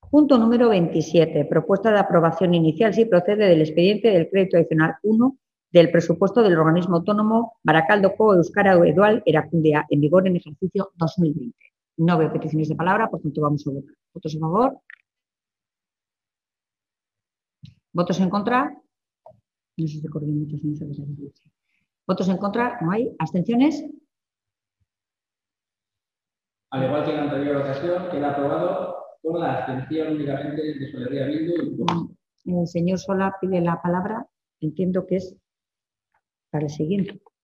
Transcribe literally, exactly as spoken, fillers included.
Punto número veintisiete. Propuesta de aprobación inicial, si procede, del expediente del crédito adicional uno del presupuesto del organismo autónomo Barakaldoko Euskara Edual Erakundea, en vigor en ejercicio dos mil veinte. No veo peticiones de palabra, por tanto vamos a votar. ¿Votos a favor? ¿Votos en contra? No sé si se corren muchos, no sé qué se dice. ¿Votos en contra? No hay. ¿Abstenciones? Al igual que en la anterior ocasión, queda aprobado con la abstención únicamente de Soledad Bildu. El señor Sola pide la palabra. Entiendo que es para el siguiente.